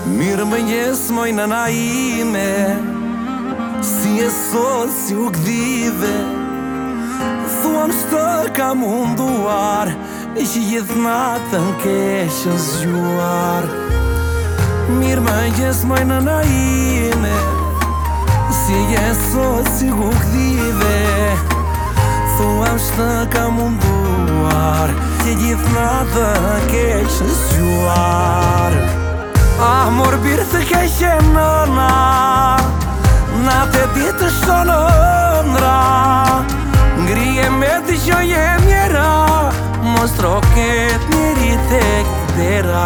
Mirë më njesë moj nëna ime, si e sot si u gdhive. Thuam shtë ka munduar, e që gjithë natën keshë zgjuar. Mirë më njesë moj nëna ime, si e sot si u gdhive. Thuam shtë ka munduar, që gjithë natën keshë zgjuar. Amor birë të keqe nëna, natë e ditë shonë ëndra. Ngrije me të gjoje mjera, mos troket njeri tek dera.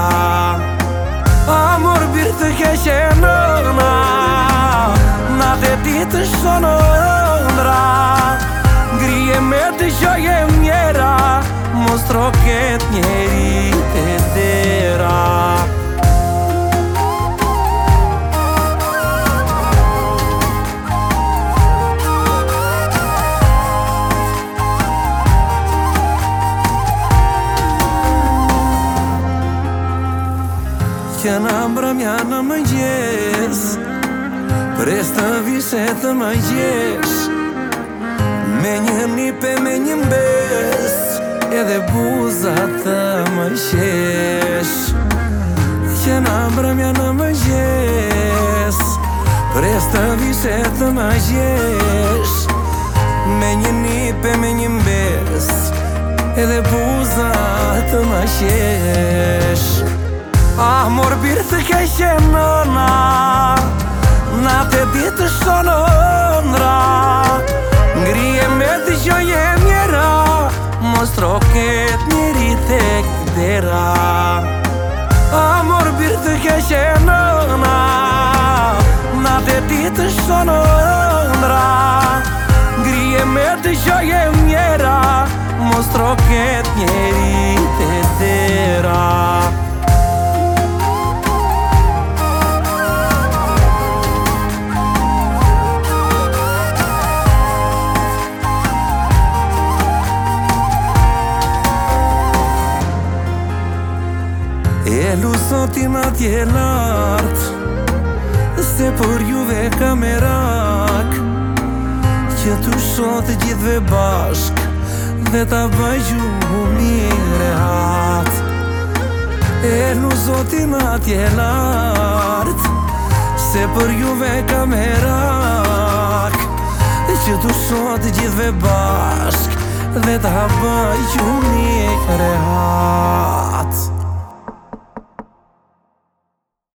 Amor birë të keqe nëna, natë e ditë shonë ëndra. Ngrije me të gjoje mjera, mos troket njeri tek dera. Që në mbramja në mëngjes, pres të vise të më gjesh. Me një nipe, me një mbes, edhe buzat të më qesh. Që në mbramja në mëngjes, pres të vise të më gjesh. Me një nipe, me një mbes, edhe buzat të më qesh. Amor birë të keqe nëna, natë e ditë shonë ëndra. Ngrije me të gjoje mjera, mos troket njeri tek dera. Amor birë të keqe nëna, natë e ditë shonë ëndra. Ngrije me të gjoje mjera, mos troket njeri tek dera. E lusotin atje lartë, se për juve ka merak, që tu shotë gjithve bashk, dhe ta bëjgju mire hat. E lusotin atje lartë, se për juve ka merak, që tu shotë gjithve bashk, dhe ta bëjgju mire hat.